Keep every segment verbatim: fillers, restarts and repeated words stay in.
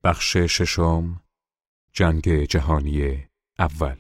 بخش ششم، جنگ جهانی اول.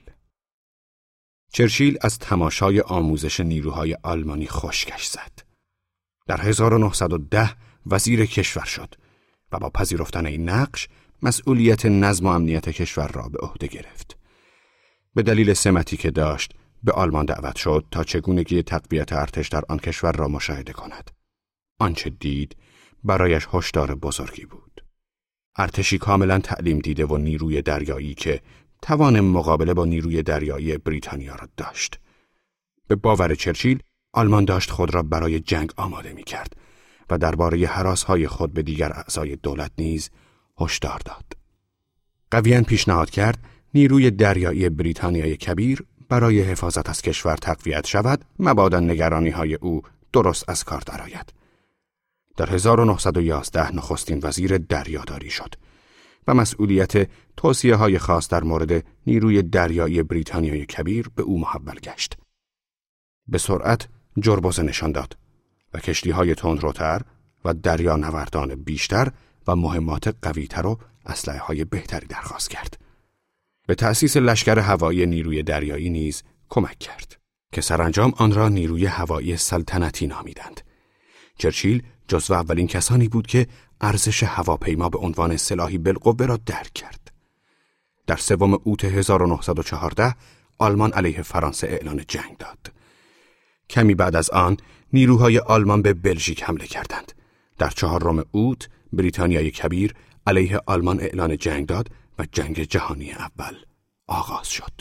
چرچیل از تماشای آموزش نیروهای آلمانی خشکش زد. در هزار و نهصد و ده وزیر کشور شد و با پذیرفتن این نقش مسئولیت نظم و امنیت کشور را به عهده گرفت. به دلیل سمتی که داشت به آلمان دعوت شد تا چگونگی تقویت ارتش در آن کشور را مشاهده کند. آنچه دید برایش هشدار بزرگی بود. ارتشی کاملا تعلیم دیده و نیروی دریایی که توان مقابله با نیروی دریایی بریتانیا را داشت. به باور چرچیل، آلمان داشت خود را برای جنگ آماده می کرد و درباره هراس‌های خود به دیگر اعضای دولت نیز هشدار داد. قویاً پیشنهاد کرد نیروی دریایی بریتانیای کبیر برای حفاظت از کشور تقویت شود، مبادا نگرانی‌های او درست از کار درآید. در هزار و نهصد و یازده نخستین وزیر دریاداری شد و مسئولیت توصیه‌های خاص در مورد نیروی دریایی بریتانیای کبیر به او محول گشت. به سرعت جربوزه نشان داد و کشتی‌های تندروتر و دریانوردان بیشتر و مهمات قوی‌تر و اسلحه‌های بهتری درخواست کرد. به تأسیس لشکر هوایی نیروی دریایی نیز کمک کرد که سرانجام آن را نیروی هوایی سلطنتی نامیدند. چرچیل جزو اولین کسانی بود که ارزش هواپیما به عنوان سلاحی بالقوه را درک کرد. در سوم اوت هزار و نهصد و چهارده آلمان علیه فرانسه اعلان جنگ داد. کمی بعد از آن نیروهای آلمان به بلژیک حمله کردند. در چهارم اوت بریتانیای کبیر علیه آلمان اعلان جنگ داد و جنگ جهانی اول آغاز شد.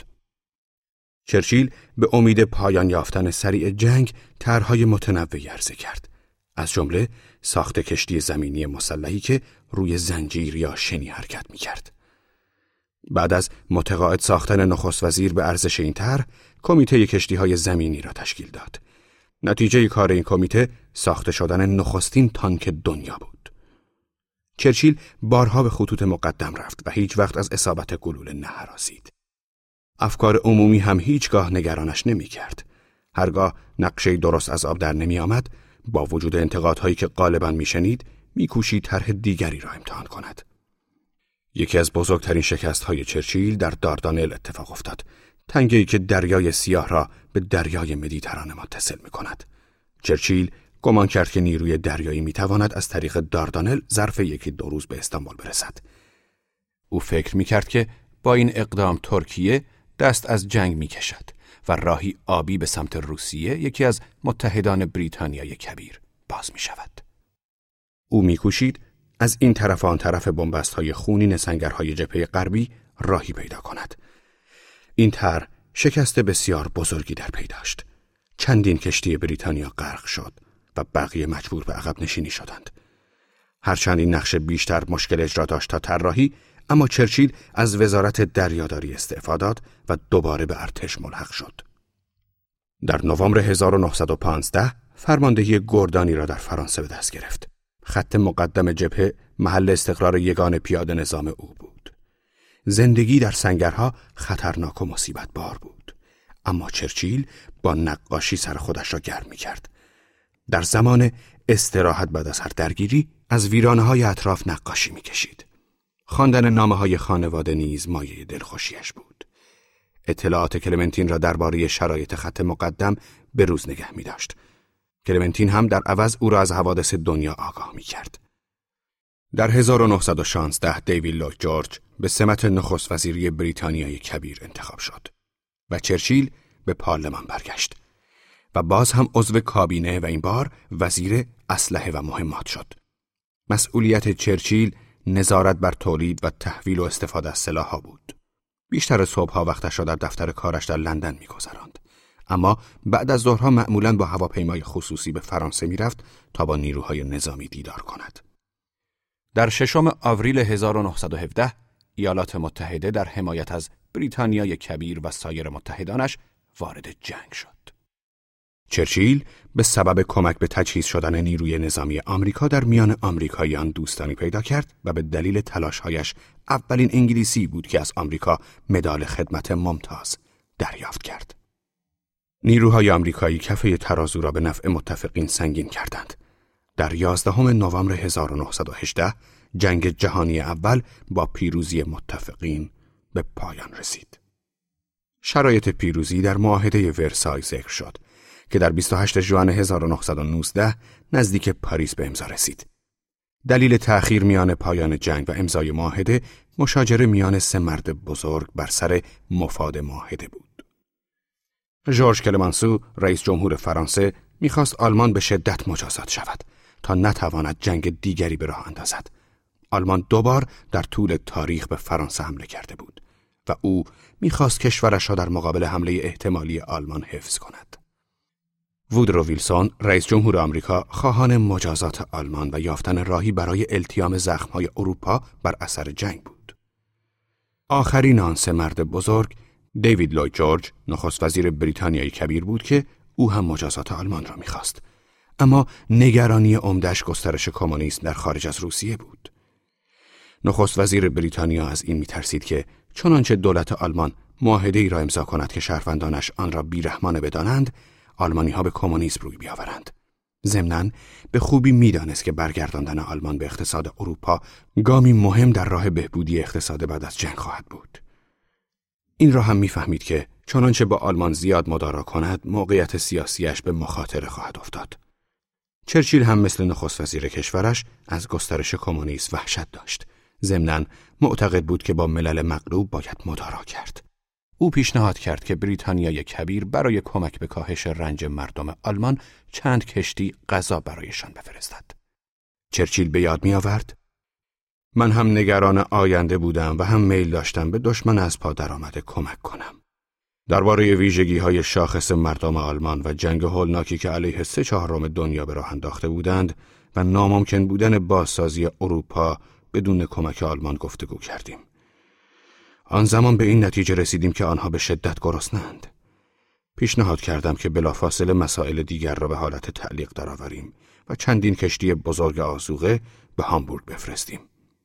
چرچیل به امید پایان یافتن سریع جنگ طرح‌های متنوعی عرضه کرد، از جمله ساخت کشتی زمینی مسلحی که روی زنجیر یا شنی حرکت می‌کرد. بعد از متقاعد ساختن نخست وزیر به ارزش این طرح، کمیته کشتی‌های زمینی را تشکیل داد. نتیجه کار این کمیته ساخته شدن نخستین تانک دنیا بود. چرچیل بارها به خطوط مقدم رفت و هیچ وقت از اصابت گلوله نهراسید. افکار عمومی هم هیچگاه نگرانش نمی‌کرد. هرگاه نقشه درست از آب در نمی آمد، با وجود انتقادهایی که غالباً میشنید، میکوشید طرح دیگری را امتحان کند. یکی از بزرگترین شکست‌های چرچیل در داردانل اتفاق افتاد، تنگه‌ای که دریای سیاه را به دریای مدیترانه متصل می‌کند. چرچیل گمان کرد که نیروی دریایی می‌تواند از طریق داردانل ظرف یکی دو روز به استانبول برسد. او فکر می‌کرد که با این اقدام ترکیه دست از جنگ می‌کشد و راهی آبی به سمت روسیه، یکی از متحدان بریتانیای کبیر، باز می‌شود. او می‌کوشید از این طرف آن طرف بنبست‌های خونین سنگرهای جبهه غربی راهی پیدا کند. این طرح شکست بسیار بزرگی در پی داشت. چندین کشتی بریتانیا غرق شد و بقیه مجبور به عقب نشینی شدند. هرچند این نقشه بیشتر مشکل اجرا داشت تا طراحی، اما چرچیل از وزارت دریاداری استعفا داد و دوباره به ارتش ملحق شد. در نوامبر هزار و نهصد و پانزده فرماندهی گردانی را در فرانسه به دست گرفت. خط مقدم جبهه محل استقرار یگان پیاده نظام او بود. زندگی در سنگرها خطرناک و مصیبت بار بود، اما چرچیل با نقاشی سر خودش را گرم می کرد. در زمان استراحت بعد از هر درگیری از ویرانه‌های اطراف نقاشی می کشید. خواندن نامه‌های خانواده نیز مایه دلخوشیش بود. اطلاعات کلمنتین را درباره شرایط خط مقدم به روز نگه می داشت. کلمنتین هم در عوض او را از حوادث دنیا آگاه می کرد. در هزار و نهصد و شانزده دیوید لوید جورج به سمت نخست وزیری بریتانیای کبیر انتخاب شد و چرچیل به پارلمان برگشت و باز هم عضو کابینه و این بار وزیر اسلحه و مهمات شد. مسئولیت چرچیل نظارت بر تولید و تحویل و استفاده از سلاح‌ها بود. بیشتر صبح‌ها وقتش را در دفتر کارش در لندن می‌گذراند، اما بعد از ظهرها معمولاً با هواپیمای خصوصی به فرانسه می‌رفت تا با نیروهای نظامی دیدار کند. در ششم آوریل هزار و نهصد و هفده ایالات متحده در حمایت از بریتانیای کبیر و سایر متحدانش وارد جنگ شد. چرچیل به سبب کمک به تجهیز شدن نیروی نظامی آمریکا در میان آمریکاییان دوستانی پیدا کرد و به دلیل تلاش‌هایش اولین انگلیسی بود که از آمریکا مدال خدمت ممتاز دریافت کرد. نیروهای آمریکایی کفه ترازو را به نفع متفقین سنگین کردند. در یازدهم نوامبر هزار و نهصد و هجده جنگ جهانی اول با پیروزی متفقین به پایان رسید. شرایط پیروزی در معاهده ورسای ذکر شد که در بیست و هشتم ژوئن هزار و نهصد و نوزده نزدیک پاریس به امضا رسید. دلیل تأخیر میان پایان جنگ و امضای معاهده مشاجره میان سه مرد بزرگ بر سر مفاد معاهده بود. ژورژ کلمانسو، رئیس جمهور فرانسه، میخواست آلمان به شدت مجازات شود تا نتواند جنگ دیگری به راه اندازد. آلمان دوبار در طول تاریخ به فرانسه حمله کرده بود و او میخواست کشورش را در مقابل حمله احتمالی آلمان حفظ کند. وودرو ویلسون، رئیس جمهور آمریکا، خواهان مجازات آلمان و یافتن راهی برای التیام زخم‌های اروپا بر اثر جنگ بود. آخرین آن سه مرد بزرگ، دیوید لوید جورج، نخست وزیر بریتانیای کبیر بود که او هم مجازات آلمان را می‌خواست. اما نگرانی عمده‌اش گسترش کمونیسم در خارج از روسیه بود. نخست وزیر بریتانیا از این می‌ترسید که چنانچه دولت آلمان معاهده‌ای را امضا کند که شهروندانش آن را بیرحمانه بدانند، آلمانی‌ها به کمونیسم روی بیاورند. ضمناً به خوبی می‌دانست که برگرداندن آلمان به اقتصاد اروپا گامی مهم در راه بهبودی اقتصاد بعد از جنگ خواهد بود. این را هم می‌فهمید که چنانچه با آلمان زیاد مدارا کند، موقعیت سیاسیش به مخاطره خواهد افتاد. چرچیل هم مثل نخست وزیر کشورش از گسترش کمونیسم وحشت داشت. ضمناً معتقد بود که با ملل مغلوب باید مدارا کرد. او پیشنهاد کرد که بریتانیای کبیر برای کمک به کاهش رنج مردم آلمان چند کشتی غذا برایشان بفرستد. چرچیل به یاد می آورد: من هم نگران آینده بودم و هم میل داشتم به دشمن از پا درآمده کمک کنم. درباره ویژگی‌های شاخص مردم آلمان و جنگ هولناکی که علیه سه چهارم دنیا به راه انداخته بودند و ناممکن بودن بازسازی اروپا بدون کمک آلمان گفتگو کردیم. آن زمان به این نتیجه رسیدیم که آنها به شدت گرسنه‌اند. پیشنهاد کردم که بلافاصله مسائل دیگر را به حالت تعلیق درآوریم و چندین کشتی بزرگ آذوقه به هامبورگ بفرستیم.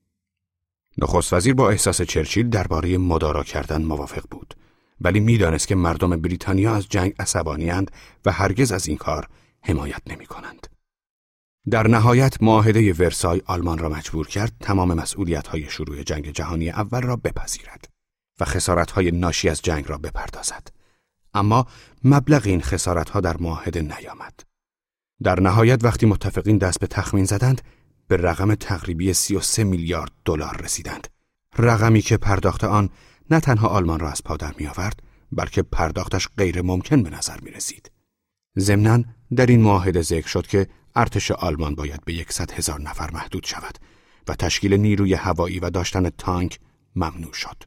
نخست وزیر با احساس چرچیل درباره مدارا کردن موافق بود، ولی می‌دانست که مردم بریتانیا از جنگ عصبانی‌اند و هرگز از این کار حمایت نمی‌کنند. در نهایت معاهده ورسای آلمان را مجبور کرد تمام مسئولیت‌های شروع جنگ جهانی اول را بپذیرد و خسارت‌های ناشی از جنگ را بپردازد. اما مبلغ این خسارت‌ها در معاهده نیامد. در نهایت وقتی متفقین دست به تخمین زدند، به رقم تقریبی سی و سه میلیارد دلار رسیدند. رقمی که پرداخت آن نه تنها آلمان را از پا در می‌آورد، بلکه پرداختش غیر ممکن به نظر می‌رسید. ضمناً در این معاهده ذکر شد که ارتش آلمان باید به یکصد هزار نفر محدود شود و تشکیل نیروی هوایی و داشتن تانک ممنوع شد.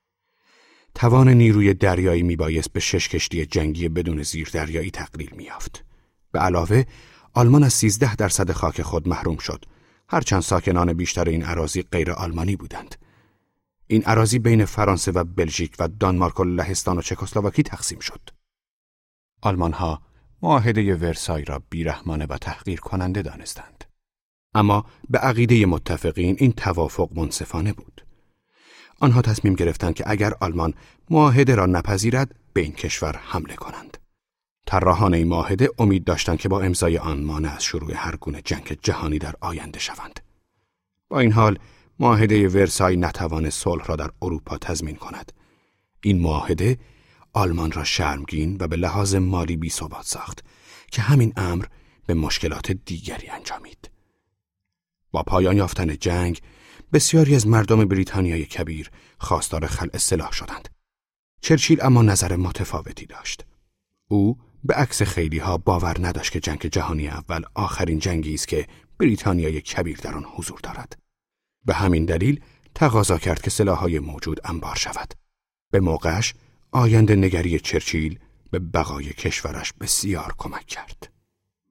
توان نیروی دریایی میبایست به شش کشتی جنگی بدون زیردریایی تقلیل می‌یافت. به علاوه آلمان از سیزده درصد خاک خود محروم شد، هرچند ساکنان بیشتر این اراضی غیر آلمانی بودند. این اراضی بین فرانسه و بلژیک و دانمارک و لهستان و چکسلواکی تقسیم شد. آلمان‌ها معاهده ورسای را بیرحمانه و تحقیر کننده دانستند. اما به عقیده متفقین این توافق منصفانه بود. آنها تصمیم گرفتند که اگر آلمان معاهده را نپذیرد به این کشور حمله کنند. طراحان این معاهده امید داشتند که با امضای آن مانع از شروع هر گونه جنگ جهانی در آینده شوند. با این حال معاهده ورسای نتوانست صلح را در اروپا تضمین کند. این معاهده آلمان را شرمگین و به لحاظ مالی بی‌ثبات ساخت که همین امر به مشکلات دیگری انجامید. با پایان یافتن جنگ، بسیاری از مردم بریتانیای کبیر خواستار خلع سلاح شدند. چرچیل اما نظر متفاوتی داشت. او به عکس خیلی‌ها باور نداشت که جنگ جهانی اول آخرین جنگی است که بریتانیای کبیر در آن حضور دارد. به همین دلیل تقاضا کرد که سلاح‌های موجود انبار شود. به موقعش آینده نگری چرچیل به بقای کشورش بسیار کمک کرد.